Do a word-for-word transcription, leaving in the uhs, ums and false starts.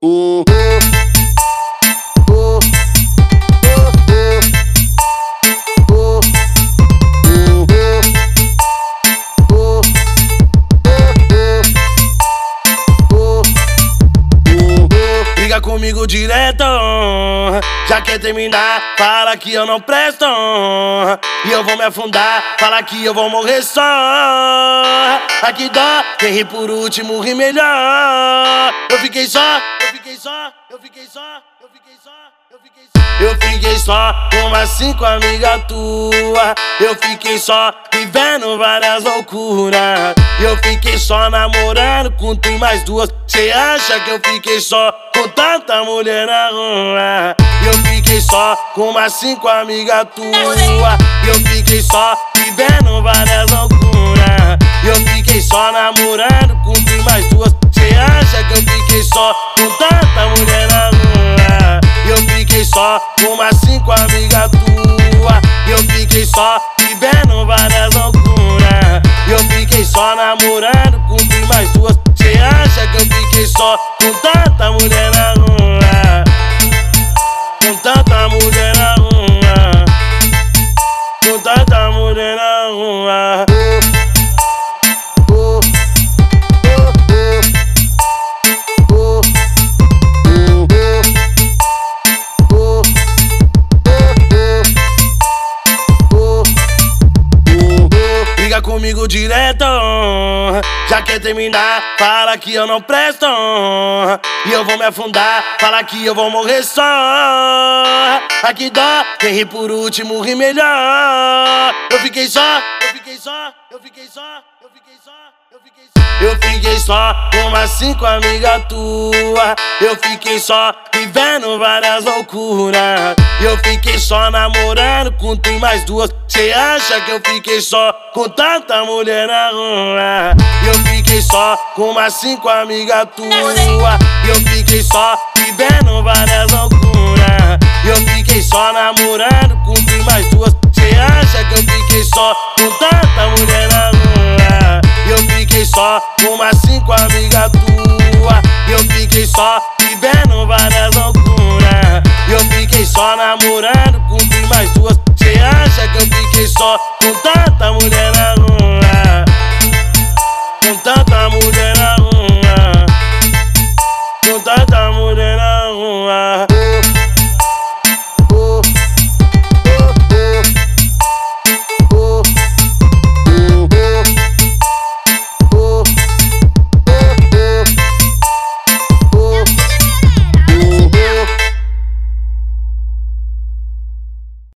Uh, uh, uh, Briga comigo direto, já quer terminar, fala que eu não presto. E eu vou me afundar, fala que eu vou morrer só. Aqui dó, quem ri por último ri melhor. Eu fiquei só, eu fiquei só, eu fiquei só, eu fiquei só, eu fiquei só. Eu fiquei só com umas cinco amigas tuas. Eu fiquei só vivendo várias loucuras. Eu fiquei só namorando com tu e mais duas. Cê acha que eu fiquei só com tanta mulher na rua? Eu fiquei só com umas cinco amigas tuas. Eu fiquei só vivendo várias loucuras. Eu fiquei só namorando com tu e mais duas. Cê acha que eu fiquei só com tanta mulher na rua? Eu fiquei só com umas cinco amigas tuas. Eu fiquei só vivendo várias loucuras. Eu fiquei só namorando com tu e mais duas. Cê acha que eu fiquei só com tanta mulher na rua? Com tanta mulher na rua. Com tanta mulher na rua. Briga comigo direto, já quer terminar, fala que eu não presto. E eu vou me afundar, fala que eu vou morrer só. Aqui dó, quem ri por último ri melhor. Eu fiquei só, eu fiquei só, eu fiquei só, eu fiquei só, eu fiquei só. Eu fiquei só com umas cinco amigas tuas. Eu fiquei só vivendo várias loucuras. Eu fiquei só namorando com tu e mais duas. Cê acha que eu fiquei só com tanta mulher na rua? Eu fiquei só com umas cinco amigas tuas. Eu fiquei só vivendo várias loucuras. Eu fiquei só namorando com tu e mais duas. Cê acha que eu fiquei só com tanta mulher na rua? Eu fiquei só com umas cinco amigas tuas. Eu fiquei só vivendo várias loucuras. Eu fiquei só namorando